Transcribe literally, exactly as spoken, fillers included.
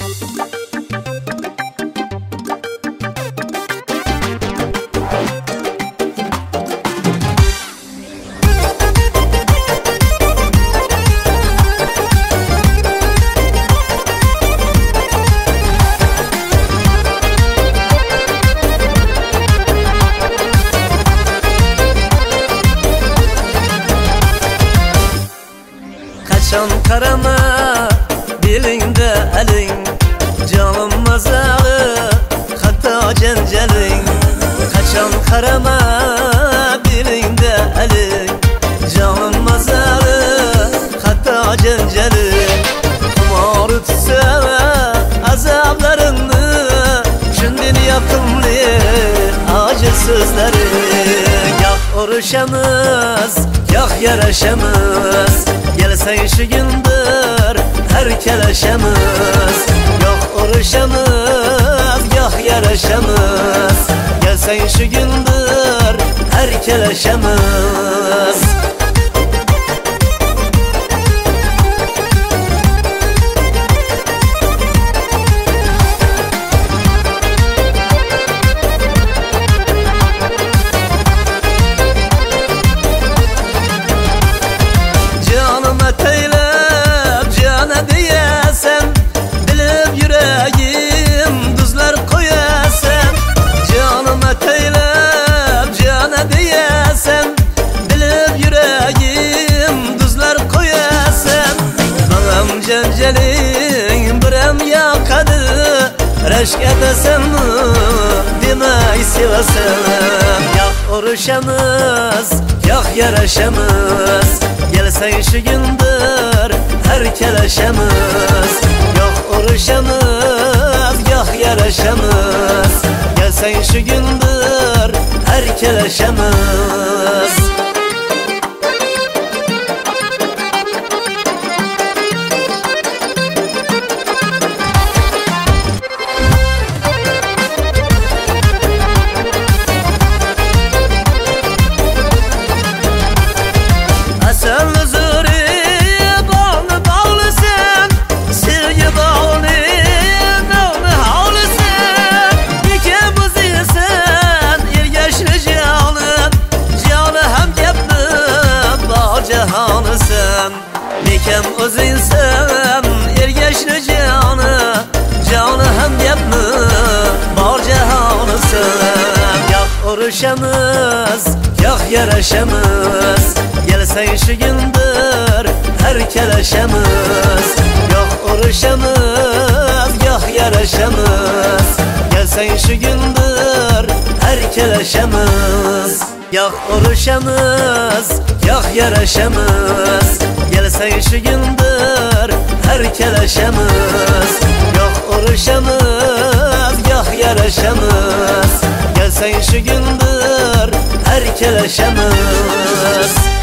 Qachon qarama belingda aling, jonim mazag'i hatto janjaling. Qachon qarama belingda aling, jonim mazag'i hatto janjaling. Xumor tutsa azoblarimni, shundan yoqimli ojiz so'zlaring. Yo'q urushamiz, yo'q yarashamiz, gelsang shu gündir her kelashamiz. Yo'q urushamiz, yo'q yarashamiz, gelsang shu gündir her kelashamiz. Janjaling biram yoqadi, rashk etasanmi demay sevasan. Yo'q urushamiz, yo'q yarashamiz, gelsang shu gündir her kelashamiz. Yo'q urushamiz, yo'q yarashamiz, gelsang shu gündir her kelashamiz. Nekem o'zingsan ergashli joni, joni ham gapmi bor jahonisan. Yo'q urushamiz, yo'q yarashamiz, gelsang shu gündir her kelashamiz. Yo'q urushamiz, yo'q yarashamiz, gelsang shu gündir her kelashamiz. Yo'q urushamiz, yo'q yarashamiz, gelsang shu gündir her kelashamiz. Yo'q urushamiz, yo'q yarashamiz, gelsang shu gündir her kelashamiz.